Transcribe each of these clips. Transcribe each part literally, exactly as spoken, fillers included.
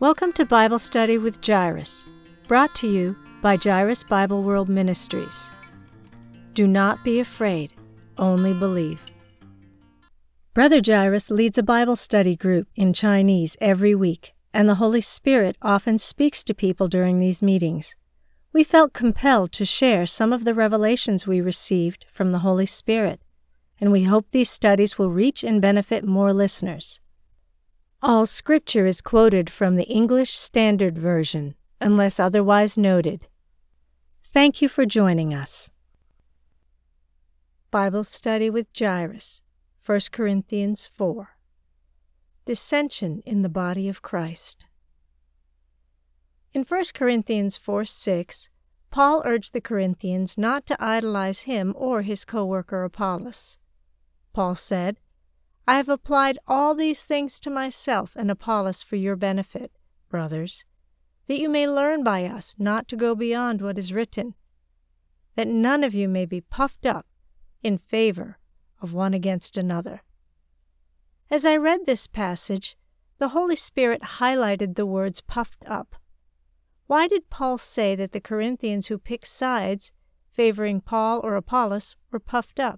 Welcome to Bible Study with Jairus, brought to you by Jairus Bible World Ministries. Do not be afraid, only believe. Brother Jairus leads a Bible study group in Chinese every week, and the Holy Spirit often speaks to people during these meetings. We felt compelled to share some of the revelations we received from the Holy Spirit, and we hope these studies will reach and benefit more listeners. All scripture is quoted from the English Standard Version, unless otherwise noted. Thank you for joining us. Bible Study with Jairus, First Corinthians four. Dissension in the Body of Christ. In First Corinthians four six, Paul urged the Corinthians not to idolize him or his co-worker Apollos. Paul said, I have applied all these things to myself and Apollos for your benefit, brothers, that you may learn by us not to go beyond what is written, that none of you may be puffed up in favor of one against another. As I read this passage, the Holy Spirit highlighted the words puffed up. Why did Paul say that the Corinthians who picked sides, favoring Paul or Apollos, were puffed up?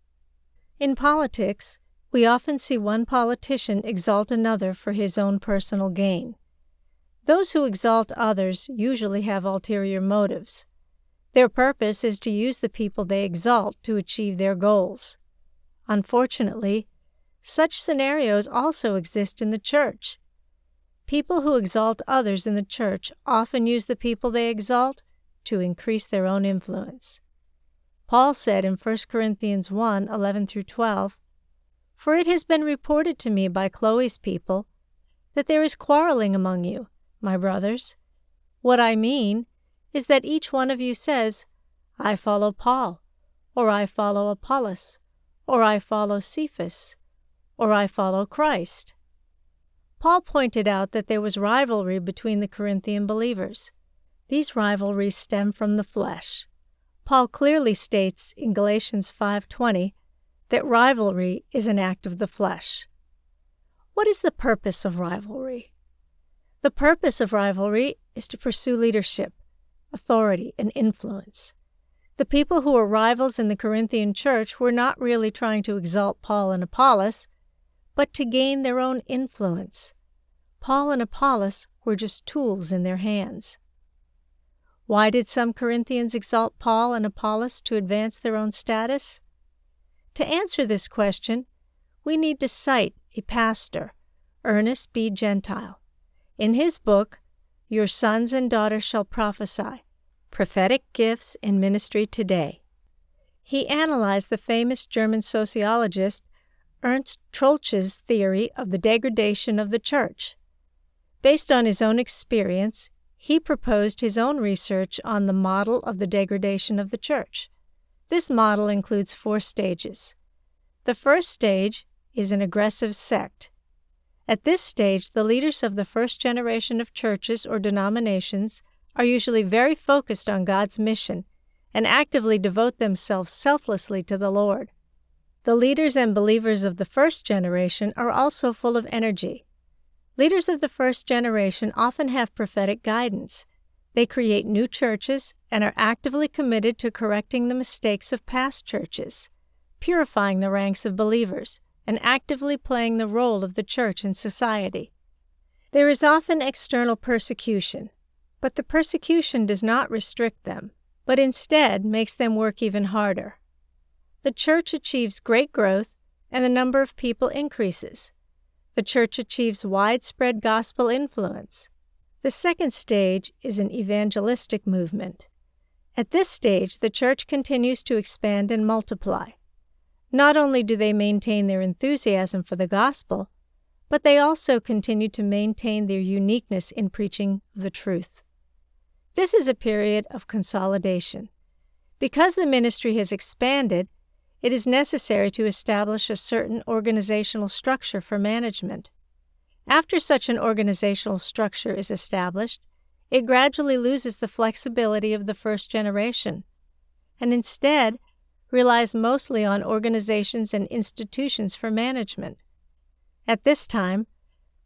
In politics, we often see one politician exalt another for his own personal gain. Those who exalt others usually have ulterior motives. Their purpose is to use the people they exalt to achieve their goals. Unfortunately, such scenarios also exist in the church. People who exalt others in the church often use the people they exalt to increase their own influence. Paul said in First Corinthians one eleven through twelve, For it has been reported to me by Chloe's people that there is quarreling among you, my brothers. What I mean is that each one of you says, I follow Paul, or I follow Apollos, or I follow Cephas, or I follow Christ. Paul pointed out that there was rivalry between the Corinthian believers. These rivalries stem from the flesh. Paul clearly states in Galatians five twenty that rivalry is an act of the flesh. What is the purpose of rivalry? The purpose of rivalry is to pursue leadership, authority, and influence. The people who were rivals in the Corinthian church were not really trying to exalt Paul and Apollos, but to gain their own influence. Paul and Apollos were just tools in their hands. Why did some Corinthians exalt Paul and Apollos to advance their own status? To answer this question, we need to cite a pastor, Ernest B. Gentile. In his book, Your Sons and Daughters Shall Prophesy, Prophetic Gifts in Ministry Today, he analyzed the famous German sociologist Ernst Troeltsch's theory of the degradation of the church. Based on his own experience, he proposed his own research on the model of the degradation of the church. This model includes four stages. The first stage is an aggressive sect. At this stage, the leaders of the first generation of churches or denominations are usually very focused on God's mission and actively devote themselves selflessly to the Lord. The leaders and believers of the first generation are also full of energy. Leaders of the first generation often have prophetic guidance. They create new churches and are actively committed to correcting the mistakes of past churches, purifying the ranks of believers, and actively playing the role of the church in society. There is often external persecution, but the persecution does not restrict them, but instead makes them work even harder. The church achieves great growth, and the number of people increases. The church achieves widespread gospel influence. The second stage is an evangelistic movement. At this stage, the church continues to expand and multiply. Not only do they maintain their enthusiasm for the gospel, but they also continue to maintain their uniqueness in preaching the truth. This is a period of consolidation. Because the ministry has expanded, it is necessary to establish a certain organizational structure for management. After such an organizational structure is established, it gradually loses the flexibility of the first generation, and instead relies mostly on organizations and institutions for management. At this time,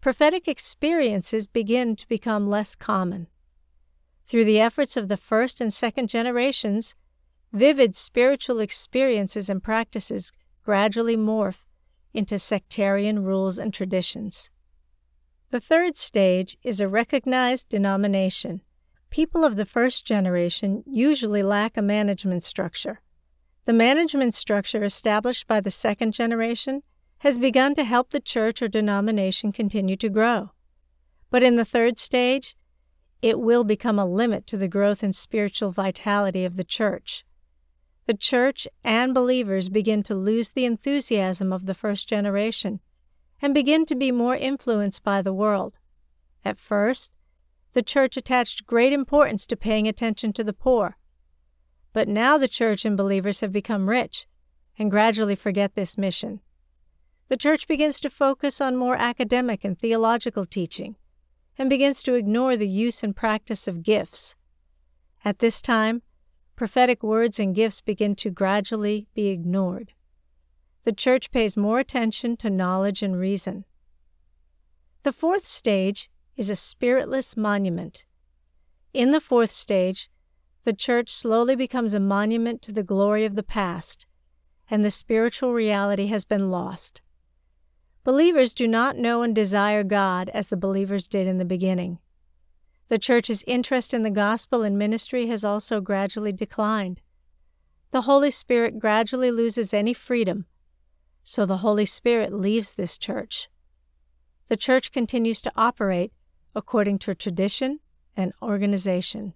prophetic experiences begin to become less common. Through the efforts of the first and second generations, vivid spiritual experiences and practices gradually morph into sectarian rules and traditions. The third stage is a recognized denomination. People of the first generation usually lack a management structure. The management structure established by the second generation has begun to help the church or denomination continue to grow. But in the third stage, it will become a limit to the growth and spiritual vitality of the church. The church and believers begin to lose the enthusiasm of the first generation and begin to be more influenced by the world. At first, the church attached great importance to paying attention to the poor. But now the church and believers have become rich and gradually forget this mission. The church begins to focus on more academic and theological teaching and begins to ignore the use and practice of gifts. At this time, prophetic words and gifts begin to gradually be ignored. The church pays more attention to knowledge and reason. The fourth stage is a spiritless monument. In the fourth stage, the church slowly becomes a monument to the glory of the past, and the spiritual reality has been lost. Believers do not know and desire God as the believers did in the beginning. The church's interest in the gospel and ministry has also gradually declined. The Holy Spirit gradually loses any freedom, so the Holy Spirit leaves this church. The church continues to operate according to tradition and organization.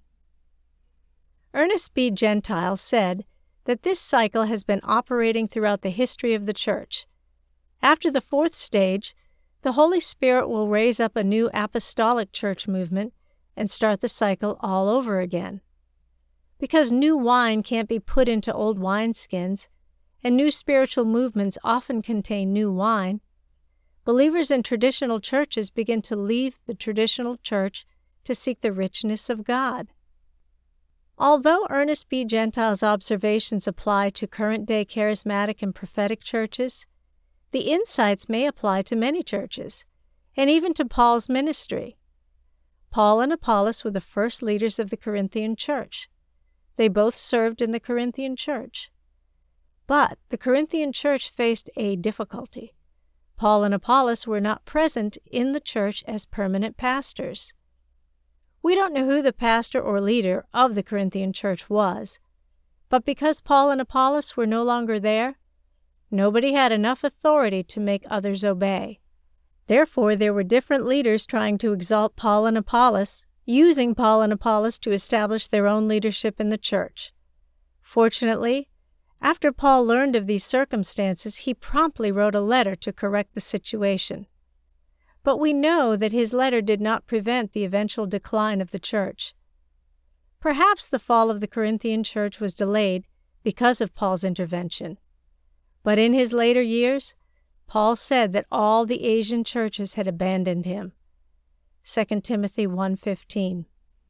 Ernest B. Gentile said that this cycle has been operating throughout the history of the church. After the fourth stage, the Holy Spirit will raise up a new apostolic church movement and start the cycle all over again. Because new wine can't be put into old wineskins, and new spiritual movements often contain new wine, believers in traditional churches begin to leave the traditional church to seek the richness of God. Although Ernest B. Gentile's observations apply to current-day charismatic and prophetic churches, the insights may apply to many churches, and even to Paul's ministry. Paul and Apollos were the first leaders of the Corinthian church. They both served in the Corinthian church. But the Corinthian church faced a difficulty. Paul and Apollos were not present in the church as permanent pastors. We don't know who the pastor or leader of the Corinthian church was, but because Paul and Apollos were no longer there, nobody had enough authority to make others obey. Therefore, there were different leaders trying to exalt Paul and Apollos, using Paul and Apollos to establish their own leadership in the church. Fortunately, after Paul learned of these circumstances, he promptly wrote a letter to correct the situation. But we know that his letter did not prevent the eventual decline of the church. Perhaps the fall of the Corinthian church was delayed because of Paul's intervention. But in his later years, Paul said that all the Asian churches had abandoned him. Second Timothy one fifteen.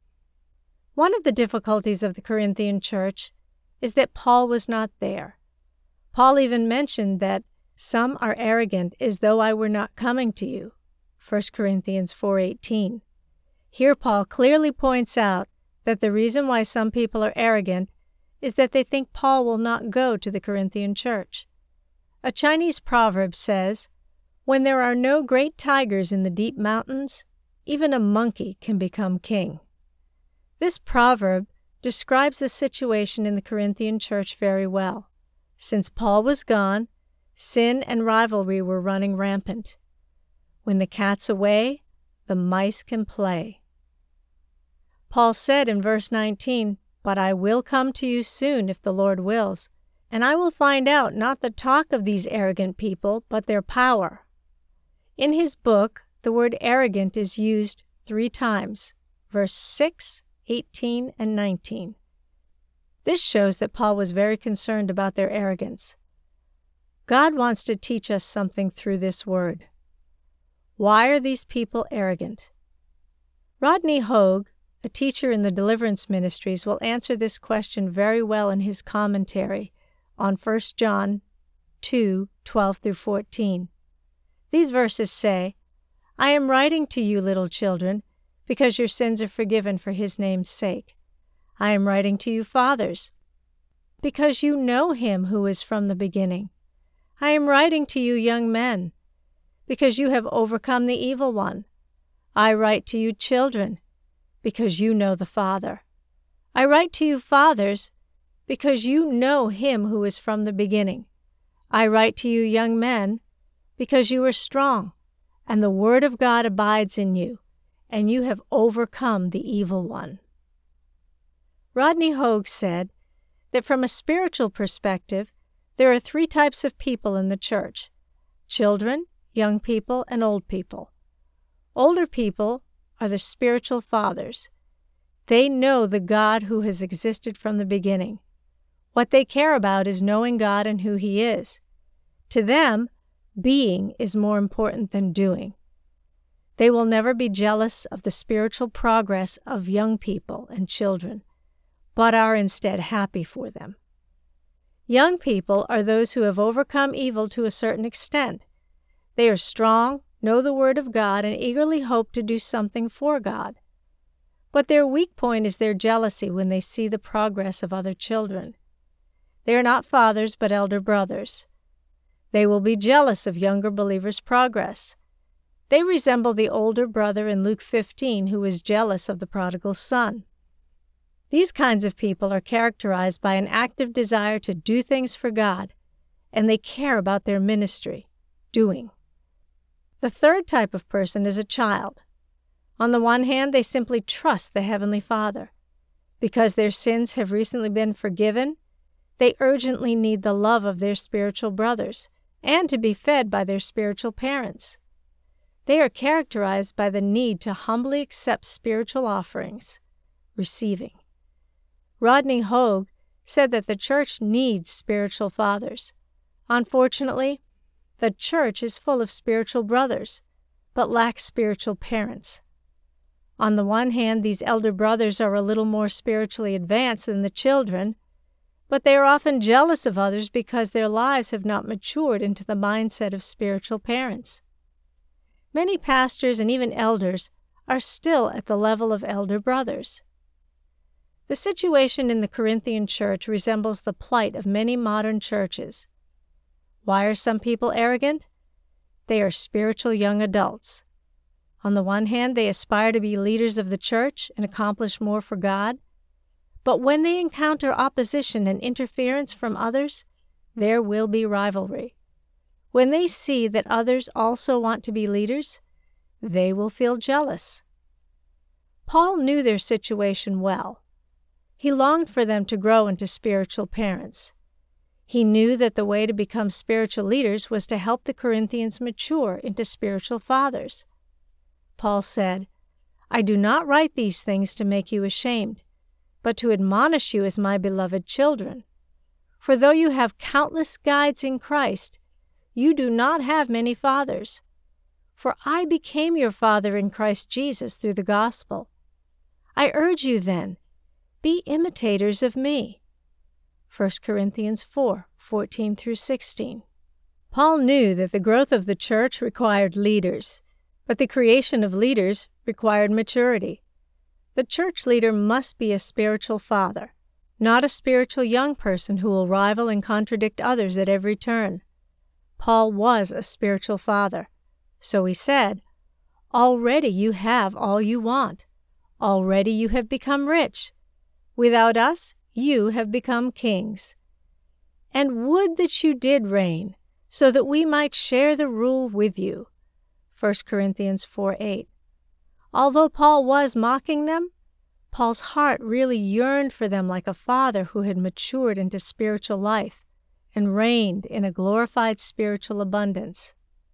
One of the difficulties of the Corinthian church is that Paul was not there. Paul even mentioned that some are arrogant as though I were not coming to you. First Corinthians four eighteen. Here Paul clearly points out that the reason why some people are arrogant is that they think Paul will not go to the Corinthian church. A Chinese proverb says, "When there are no great tigers in the deep mountains, even a monkey can become king." This proverb describes the situation in the Corinthian church very well. Since Paul was gone, sin and rivalry were running rampant. When the cat's away, the mice can play. Paul said in verse nineteen, "But I will come to you soon if the Lord wills, and I will find out not the talk of these arrogant people, but their power." In his book, the word arrogant is used three times, verse six, eighteen, and nineteen. This shows that Paul was very concerned about their arrogance. God wants to teach us something through this word. Why are these people arrogant? Rodney Hogue, a teacher in the Deliverance Ministries, will answer this question very well in his commentary on First John two, twelve through fourteen. These verses say, I am writing to you, little children, because your sins are forgiven for his name's sake. I am writing to you, fathers, because you know him who is from the beginning. I am writing to you, young men, because you have overcome the evil one. I write to you, children, because you know the Father. I write to you, fathers, because you know him who is from the beginning. I write to you, young men, because you are strong, and the word of God abides in you, and you have overcome the evil one. Rodney Hogue said that from a spiritual perspective, there are three types of people in the church: children, young people, and old people. Older people are the spiritual fathers. They know the God who has existed from the beginning. What they care about is knowing God and who He is. To them, being is more important than doing. They will never be jealous of the spiritual progress of young people and children, but are instead happy for them. Young people are those who have overcome evil to a certain extent. They are strong, know the Word of God, and eagerly hope to do something for God. But their weak point is their jealousy when they see the progress of other children. They are not fathers, but elder brothers. They will be jealous of younger believers' progress. They resemble the older brother in Luke fifteen who was jealous of the prodigal son. These kinds of people are characterized by an active desire to do things for God, and they care about their ministry, doing. The third type of person is a child. On the one hand, they simply trust the Heavenly Father. Because their sins have recently been forgiven, they urgently need the love of their spiritual brothers and to be fed by their spiritual parents. They are characterized by the need to humbly accept spiritual offerings, receiving. Rodney Hogue said that the church needs spiritual fathers. Unfortunately, the church is full of spiritual brothers, but lacks spiritual parents. On the one hand, these elder brothers are a little more spiritually advanced than the children, but they are often jealous of others because their lives have not matured into the mindset of spiritual parents. Many pastors and even elders are still at the level of elder brothers. The situation in the Corinthian church resembles the plight of many modern churches. Why are some people arrogant? They are spiritual young adults. On the one hand, they aspire to be leaders of the church and accomplish more for God, but when they encounter opposition and interference from others, there will be rivalry. When they see that others also want to be leaders, they will feel jealous. Paul knew their situation well. He longed for them to grow into spiritual parents. He knew that the way to become spiritual leaders was to help the Corinthians mature into spiritual fathers. Paul said, "I do not write these things to make you ashamed, but to admonish you as my beloved children. For though you have countless guides in Christ, you do not have many fathers. For I became your father in Christ Jesus through the gospel. I urge you then, be imitators of me." First Corinthians four, fourteen through sixteen. Paul knew that the growth of the church required leaders, but the creation of leaders required maturity. The church leader must be a spiritual father, not a spiritual young person who will rival and contradict others at every turn. Paul was a spiritual father, so he said, "Already you have all you want. Already you have become rich. Without us, you have become kings. And would that you did reign, so that we might share the rule with you." First Corinthians four eight. Although Paul was mocking them, Paul's heart really yearned for them like a father who had matured into spiritual life and reigned in a glorified spiritual abundance.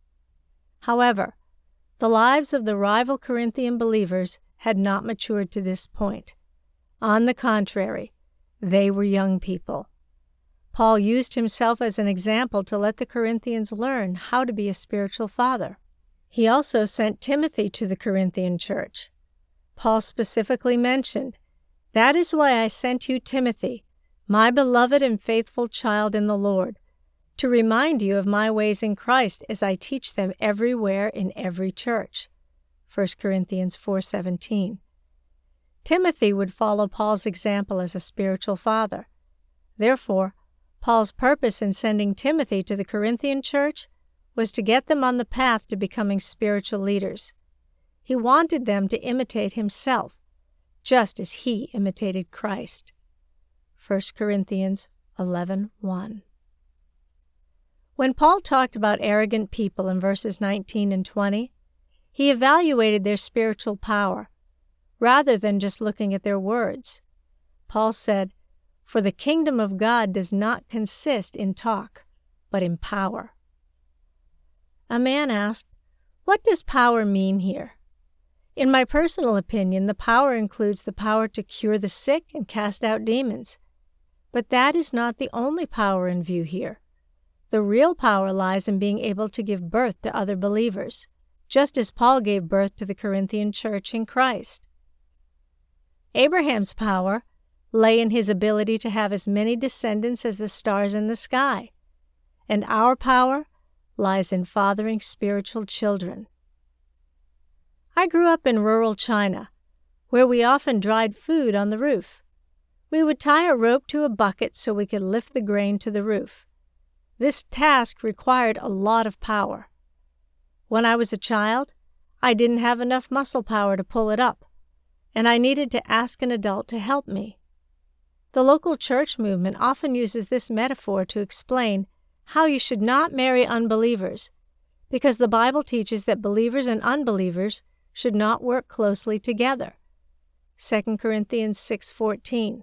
However, the lives of the rival Corinthian believers had not matured to this point. On the contrary, they were young people. Paul used himself as an example to let the Corinthians learn how to be a spiritual father. He also sent Timothy to the Corinthian church. Paul specifically mentioned, "That is why I sent you Timothy, my beloved and faithful child in the Lord, to remind you of my ways in Christ as I teach them everywhere in every church." First Corinthians four seventeen. Timothy would follow Paul's example as a spiritual father. Therefore, Paul's purpose in sending Timothy to the Corinthian church was to get them on the path to becoming spiritual leaders. He wanted them to imitate himself, just as he imitated Christ. First Corinthians eleven one. When Paul talked about arrogant people in verses nineteen and twenty, he evaluated their spiritual power, rather than just looking at their words. Paul said, "For the kingdom of God does not consist in talk, but in power." A man asked, "What does power mean here?" In my personal opinion, the power includes the power to cure the sick and cast out demons. But that is not the only power in view here. The real power lies in being able to give birth to other believers, just as Paul gave birth to the Corinthian church in Christ. Abraham's power lay in his ability to have as many descendants as the stars in the sky, and our power lies in fathering spiritual children. I grew up in rural China, where we often dried food on the roof. We would tie a rope to a bucket so we could lift the grain to the roof. This task required a lot of power. When I was a child, I didn't have enough muscle power to pull it up, and I needed to ask an adult to help me. The local church movement often uses this metaphor to explain how you should not marry unbelievers, because the Bible teaches that believers and unbelievers should not work closely together. Second Corinthians six fourteen.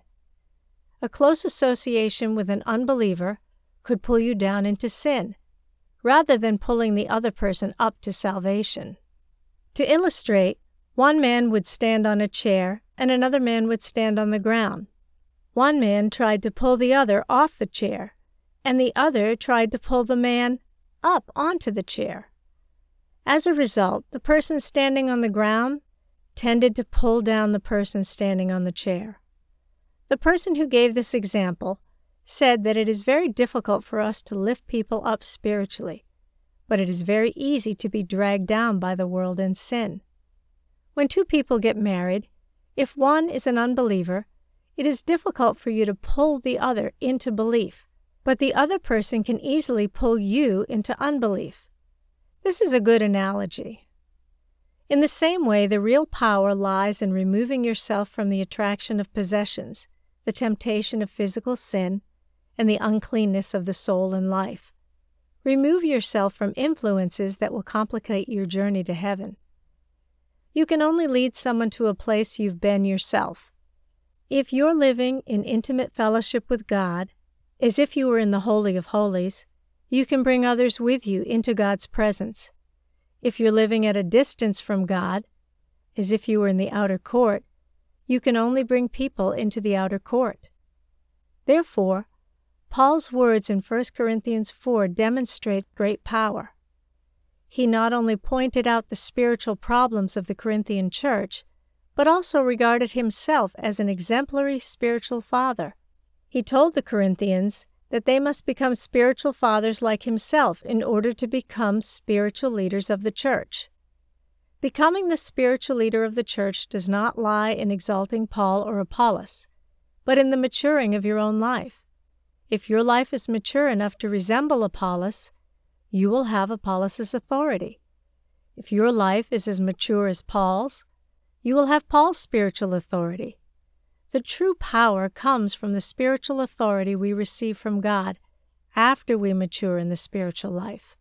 A close association with an unbeliever could pull you down into sin, rather than pulling the other person up to salvation. To illustrate, one man would stand on a chair and another man would stand on the ground. One man tried to pull the other off the chair, and the other tried to pull the man up onto the chair. As a result, the person standing on the ground tended to pull down the person standing on the chair. The person who gave this example said that it is very difficult for us to lift people up spiritually, but it is very easy to be dragged down by the world and sin. When two people get married, if one is an unbeliever, it is difficult for you to pull the other into belief, but the other person can easily pull you into unbelief. This is a good analogy. In the same way, the real power lies in removing yourself from the attraction of possessions, the temptation of physical sin, and the uncleanness of the soul and life. Remove yourself from influences that will complicate your journey to heaven. You can only lead someone to a place you've been yourself. If you're living in intimate fellowship with God, as if you were in the Holy of Holies, you can bring others with you into God's presence. If you're living at a distance from God, as if you were in the outer court, you can only bring people into the outer court. Therefore, Paul's words in First Corinthians four demonstrate great power. He not only pointed out the spiritual problems of the Corinthian church, but also regarded himself as an exemplary spiritual father. He told the Corinthians that they must become spiritual fathers like himself in order to become spiritual leaders of the church. Becoming the spiritual leader of the church does not lie in exalting Paul or Apollos, but in the maturing of your own life. If your life is mature enough to resemble Apollos, you will have Apollos' authority. If your life is as mature as Paul's, you will have Paul's spiritual authority. The true power comes from the spiritual authority we receive from God after we mature in the spiritual life.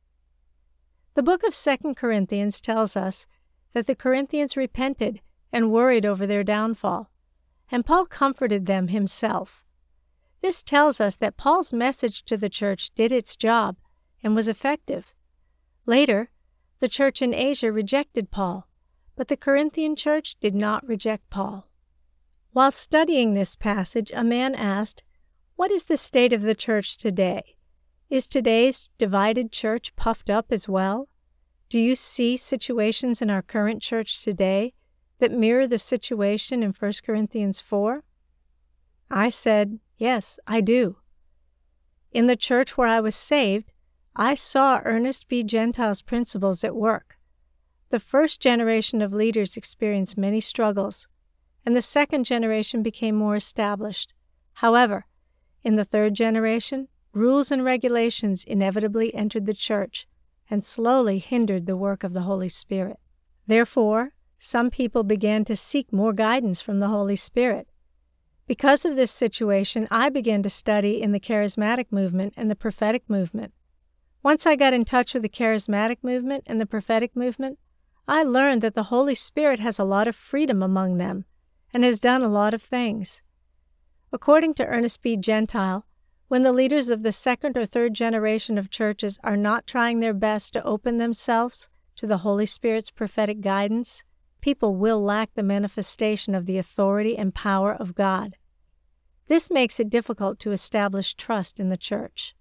The book of Second Corinthians tells us that the Corinthians repented and worried over their downfall, and Paul comforted them himself. This tells us that Paul's message to the church did its job and was effective. Later, the church in Asia rejected Paul, but the Corinthian church did not reject Paul. While studying this passage, a man asked, "What is the state of the church today? Is today's divided church puffed up as well? Do you see situations in our current church today that mirror the situation in First Corinthians four? I said, "Yes, I do." In the church where I was saved, I saw Ernest B. Gentile's principles at work. the first generation of leaders experienced many struggles, and the second generation became more established. However, in the third generation, rules and regulations inevitably entered the church and slowly hindered the work of the Holy Spirit. Therefore, some people began to seek more guidance from the Holy Spirit. Because of this situation, I began to study in the charismatic movement and the prophetic movement. Once I got in touch with the charismatic movement and the prophetic movement, I learned that the Holy Spirit has a lot of freedom among them and has done a lot of things. According to Ernest B. Gentile, when the leaders of the second or third generation of churches are not trying their best to open themselves to the Holy Spirit's prophetic guidance, people will lack the manifestation of the authority and power of God. This makes it difficult to establish trust in the church.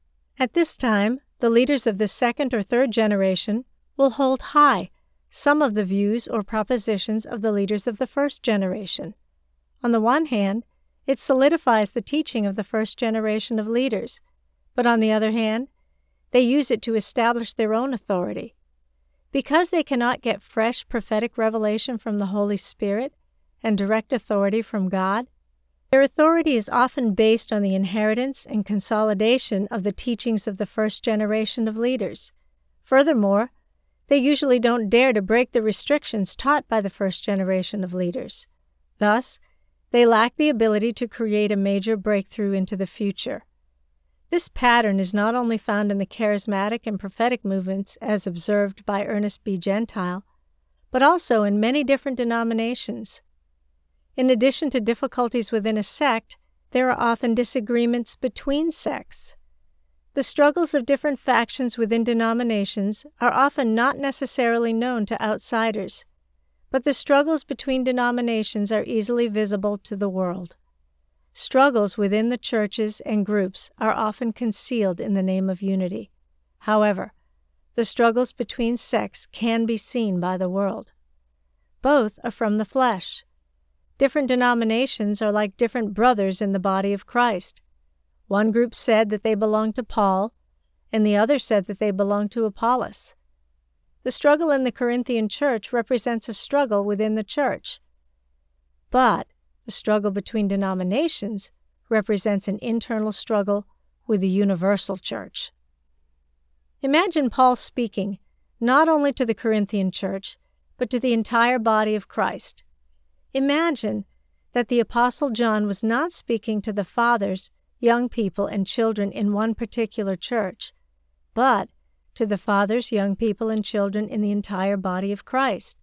At this time, the leaders of the second or third generation will hold high some of the views or propositions of the leaders of the first generation. On the one hand, it solidifies the teaching of the first generation of leaders, but on the other hand, they use it to establish their own authority. Because they cannot get fresh prophetic revelation from the Holy Spirit and direct authority from God, their authority is often based on the inheritance and consolidation of the teachings of the first generation of leaders. Furthermore, they usually don't dare to break the restrictions taught by the first generation of leaders. Thus, they lack the ability to create a major breakthrough into the future. This pattern is not only found in the charismatic and prophetic movements as observed by Ernest B. Gentile, but also in many different denominations. In addition to difficulties within a sect, there are often disagreements between sects. The struggles of different factions within denominations are often not necessarily known to outsiders, but the struggles between denominations are easily visible to the world. Struggles within the churches and groups are often concealed in the name of unity. However, the struggles between sects can be seen by the world. Both are from the flesh. Different denominations are like different brothers in the body of Christ. One group said that they belonged to Paul, and the other said that they belonged to Apollos. The struggle in the Corinthian church represents a struggle within the church. But the struggle between denominations represents an internal struggle with the universal church. Imagine Paul speaking not only to the Corinthian church, but to the entire body of Christ. Imagine that the Apostle John was not speaking to the fathers, young people, and children in one particular church, but to the fathers, young people, and children in the entire body of Christ.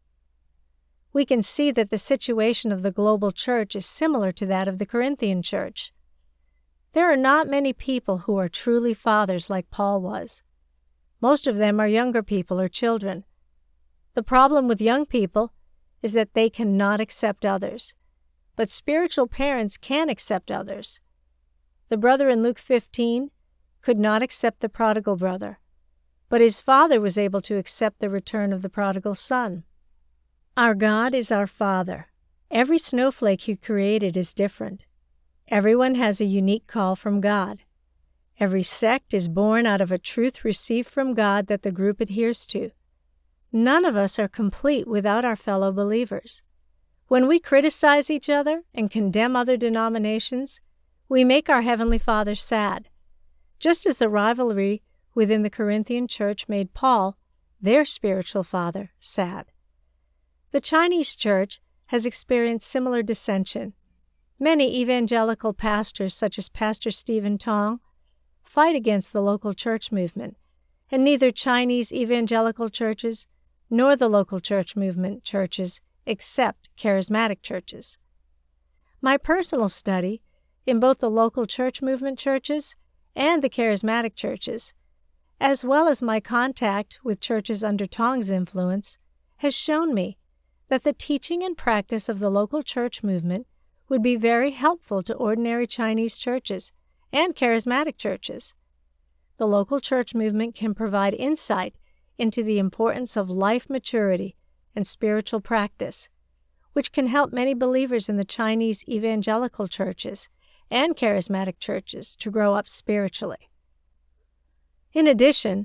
We can see that the situation of the global church is similar to that of the Corinthian church. There are not many people who are truly fathers like Paul was. Most of them are younger people or children. The problem with young people is that they cannot accept others, but spiritual parents can accept others. The brother in Luke fifteen could not accept the prodigal brother, but his father was able to accept the return of the prodigal son. Our God is our Father. Every snowflake He created is different. Everyone has a unique call from God. Every sect is born out of a truth received from God that the group adheres to. None of us are complete without our fellow believers. When we criticize each other and condemn other denominations, we make our Heavenly Father sad, just as the rivalry within the Corinthian church made Paul, their spiritual father, sad. The Chinese church has experienced similar dissension. Many evangelical pastors, such as Pastor Stephen Tong, fight against the local church movement, and neither Chinese evangelical churches nor the local church movement churches accept charismatic churches. My personal study in both the local church movement churches and the charismatic churches, as well as my contact with churches under Tong's influence, has shown me that the teaching and practice of the local church movement would be very helpful to ordinary Chinese churches and charismatic churches. The local church movement can provide insight into the importance of life maturity and spiritual practice, which can help many believers in the Chinese evangelical churches and charismatic churches to grow up spiritually. In addition,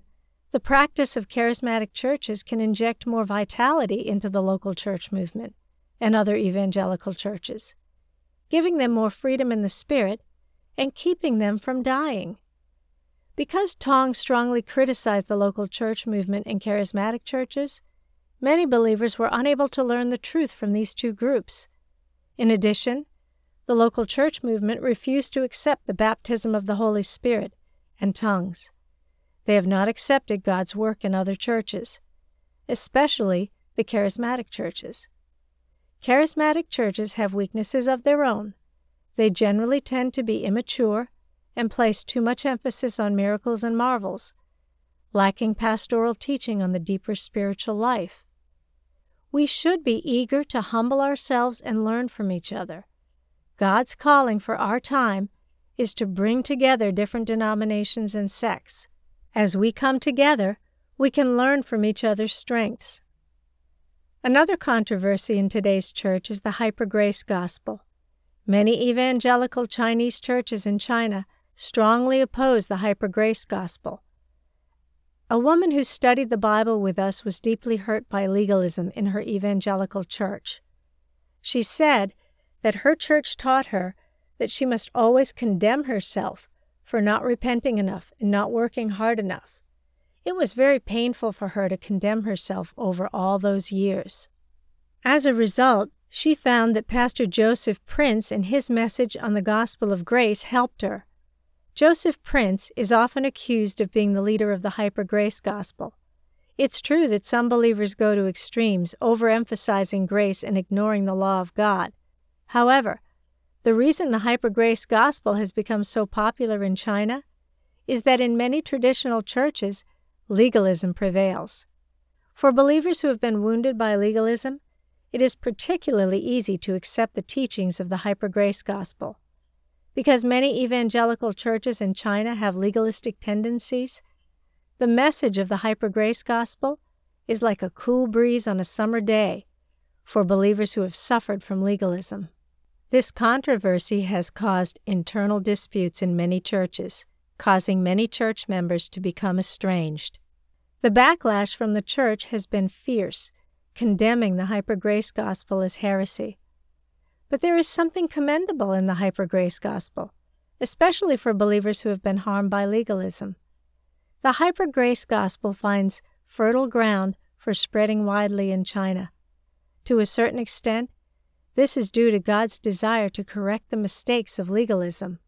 The practice of charismatic churches can inject more vitality into the local church movement and other evangelical churches, giving them more freedom in the spirit and keeping them from dying. Because Tong strongly criticized the local church movement and charismatic churches, many believers were unable to learn the truth from these two groups. In addition, the local church movement refused to accept the baptism of the Holy Spirit and tongues. They have not accepted God's work in other churches, especially the charismatic churches. Charismatic churches have weaknesses of their own. They generally tend to be immature and place too much emphasis on miracles and marvels, lacking pastoral teaching on the deeper spiritual life. We should be eager to humble ourselves and learn from each other. God's calling for our time is to bring together different denominations and sects. As we come together, we can learn from each other's strengths. Another controversy in today's church is the hyper-grace gospel. Many evangelical Chinese churches in China strongly oppose the hyper-grace gospel. A woman who studied the Bible with us was deeply hurt by legalism in her evangelical church. She said that her church taught her that she must always condemn herself for not repenting enough and not working hard enough. It was very painful for her to condemn herself over all those years. As a result, she found that Pastor Joseph Prince and his message on the gospel of grace helped her. Joseph Prince is often accused of being the leader of the hyper-grace gospel. It's true that some believers go to extremes, overemphasizing grace and ignoring the law of God. However, the reason the hyper-grace gospel has become so popular in China is that in many traditional churches, legalism prevails. For believers who have been wounded by legalism, it is particularly easy to accept the teachings of the hyper-grace gospel. Because many evangelical churches in China have legalistic tendencies, the message of the hyper-grace gospel is like a cool breeze on a summer day for believers who have suffered from legalism. This controversy has caused internal disputes in many churches, causing many church members to become estranged. The backlash from the church has been fierce, condemning the hyper-grace gospel as heresy. But there is something commendable in the hyper-grace gospel, especially for believers who have been harmed by legalism. The hyper-grace gospel finds fertile ground for spreading widely in China. To a certain extent, this is due to God's desire to correct the mistakes of legalism.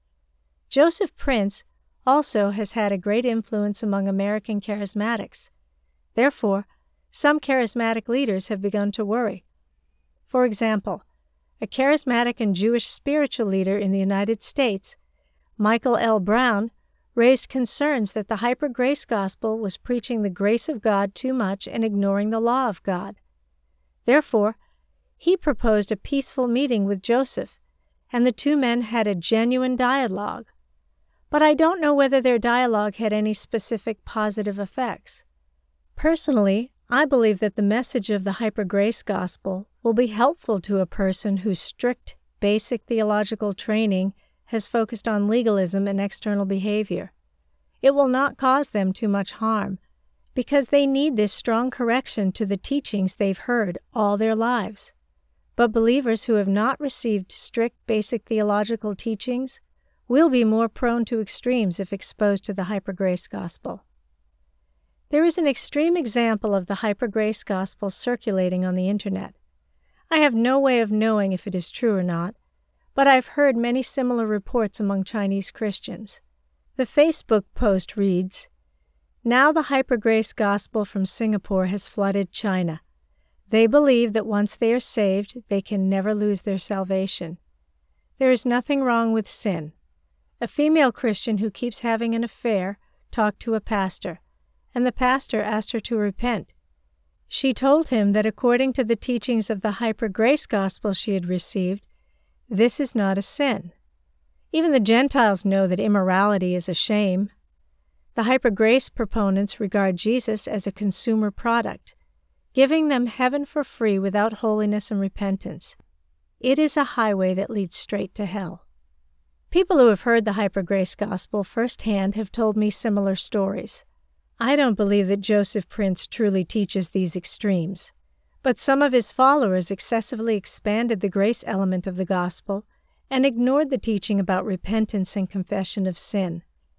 Joseph Prince also has had a great influence among American charismatics. Therefore, some charismatic leaders have begun to worry. For example, a charismatic and Jewish spiritual leader in the United States, Michael L. Brown, raised concerns that the hyper-grace gospel was preaching the grace of God too much and ignoring the law of God. Therefore, he proposed a peaceful meeting with Joseph, and the two men had a genuine dialogue. But I don't know whether their dialogue had any specific positive effects. Personally, I believe that the message of the hyper-grace gospel will be helpful to a person whose strict, basic theological training has focused on legalism and external behavior. It will not cause them too much harm, because they need this strong correction to the teachings they've heard all their lives. But believers who have not received strict basic theological teachings will be more prone to extremes if exposed to the hyper-grace gospel. There is an extreme example of the hyper-grace gospel circulating on the Internet. I have no way of knowing if it is true or not, but I've heard many similar reports among Chinese Christians. The Facebook post reads, "Now the hyper-grace gospel from Singapore has flooded China. They believe that once they are saved, they can never lose their salvation. There is nothing wrong with sin. A female Christian who keeps having an affair talked to a pastor, and the pastor asked her to repent. She told him that according to the teachings of the hyper-grace gospel she had received, this is not a sin. Even the Gentiles know that immorality is a shame. The hyper-grace proponents regard Jesus as a consumer product, giving them heaven for free without holiness and repentance. It is a highway that leads straight to hell." People who have heard the hyper-grace gospel firsthand have told me similar stories. I don't believe that Joseph Prince truly teaches these extremes, but some of his followers excessively expanded the grace element of the gospel and ignored the teaching about repentance and confession of sin.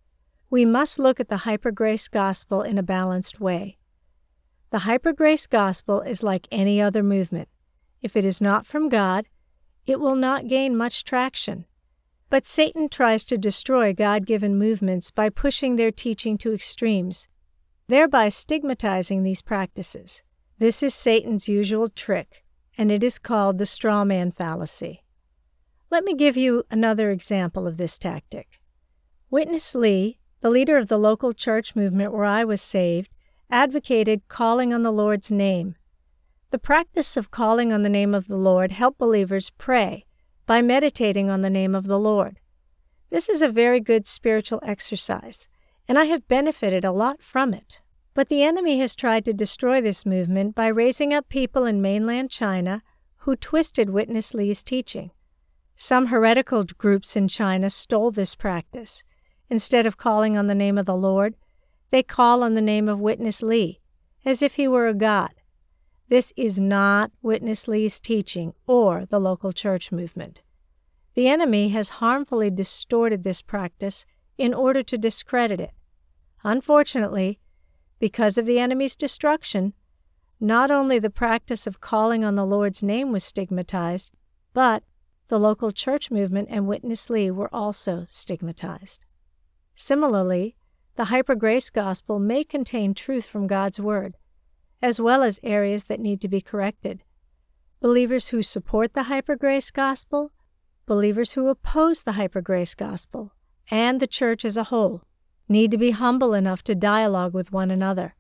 We must look at the hyper-grace gospel in a balanced way. The hyper-grace gospel is like any other movement. If it is not from God, it will not gain much traction. But Satan tries to destroy God-given movements by pushing their teaching to extremes, thereby stigmatizing these practices. This is Satan's usual trick, and it is called the straw man fallacy. Let me give you another example of this tactic. Witness Lee, the leader of the local church movement where I was saved, advocated calling on the Lord's name. The practice of calling on the name of the Lord helped believers pray by meditating on the name of the Lord. This is a very good spiritual exercise, and I have benefited a lot from it. But the enemy has tried to destroy this movement by raising up people in mainland China who twisted Witness Lee's teaching. Some heretical groups in China stole this practice. Instead of calling on the name of the Lord, they call on the name of Witness Lee, as if he were a god. This is not Witness Lee's teaching or the local church movement. The enemy has harmfully distorted this practice in order to discredit it. Unfortunately, because of the enemy's destruction, not only the practice of calling on the Lord's name was stigmatized, but the local church movement and Witness Lee were also stigmatized. Similarly, the hyper-grace gospel may contain truth from God's Word, as well as areas that need to be corrected. Believers who support the hyper-grace gospel, believers who oppose the hyper-grace gospel, and the church as a whole need to be humble enough to dialogue with one another.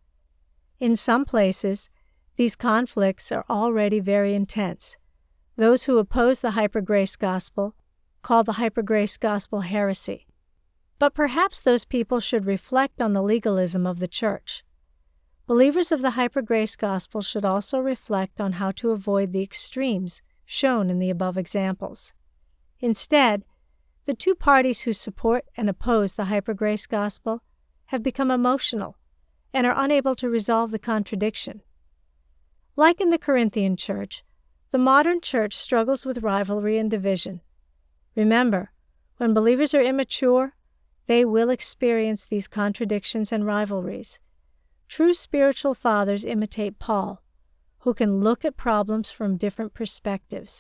In some places, these conflicts are already very intense. Those who oppose the hyper-grace gospel call the hyper-grace gospel heresy. But perhaps those people should reflect on the legalism of the church. Believers of the hyper-grace gospel should also reflect on how to avoid the extremes shown in the above examples. Instead, the two parties who support and oppose the hyper-grace gospel have become emotional and are unable to resolve the contradiction. Like in the Corinthian church, the modern church struggles with rivalry and division. Remember, when believers are immature, they will experience these contradictions and rivalries. True spiritual fathers imitate Paul, who can look at problems from different perspectives.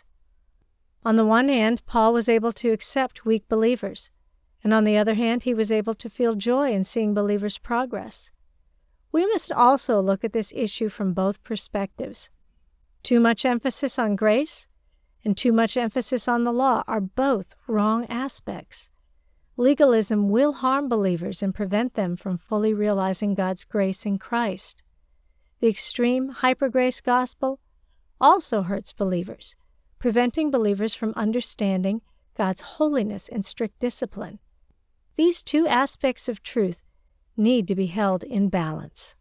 On the one hand, Paul was able to accept weak believers, and on the other hand, he was able to feel joy in seeing believers' progress. We must also look at this issue from both perspectives. Too much emphasis on grace and too much emphasis on the law are both wrong aspects. Legalism will harm believers and prevent them from fully realizing God's grace in Christ. The extreme hyper-grace gospel also hurts believers, preventing believers from understanding God's holiness and strict discipline. These two aspects of truth need to be held in balance.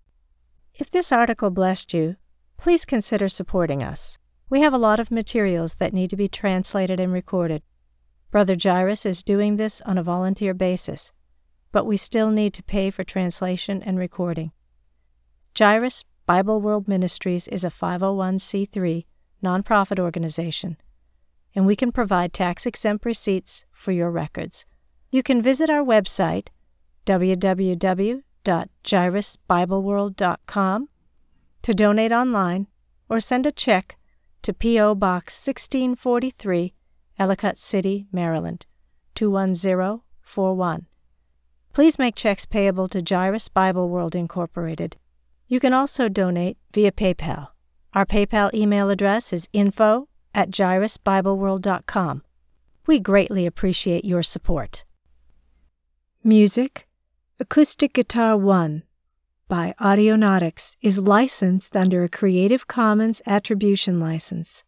If this article blessed you, please consider supporting us. We have a lot of materials that need to be translated and recorded. Brother Jairus is doing this on a volunteer basis, but we still need to pay for translation and recording. Jairus Bible World Ministries is a five oh one c three nonprofit organization, and we can provide tax-exempt receipts for your records. You can visit our website, w w w dot jairus bible world dot com, to donate online or send a check to P O Box sixteen forty-three, Ellicott City, Maryland, two one zero four one. Please make checks payable to Jairus Bible World Incorporated. You can also donate via PayPal. Our PayPal email address is info at jairus bible world dot com. We greatly appreciate your support. Music, Acoustic Guitar one by Audionautics is licensed under a Creative Commons Attribution License.